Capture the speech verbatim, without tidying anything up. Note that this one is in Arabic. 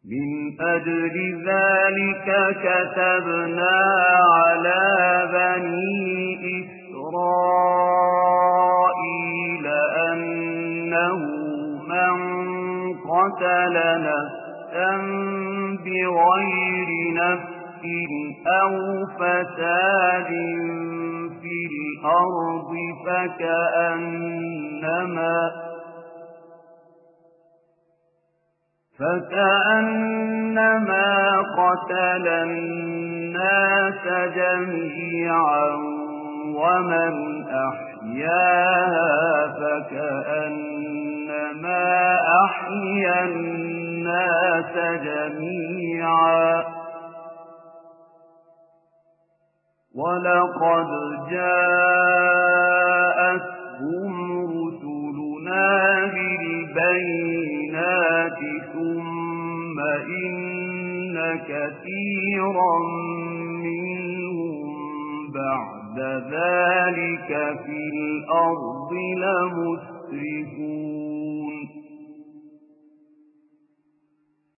من أجل ذلك كتبنا على بني إسرائيل أنه من قتل نفسا بغير نفس أو فساد في الأرض فكأنما فكأنما قتل الناس جميعا ومن أحياها فكأنما أحيا الناس جميعا ولقد جاءتهم رسلنا بالبينات ثم إن كثيرا منهم بعد ذلك في الأرض لمسرفون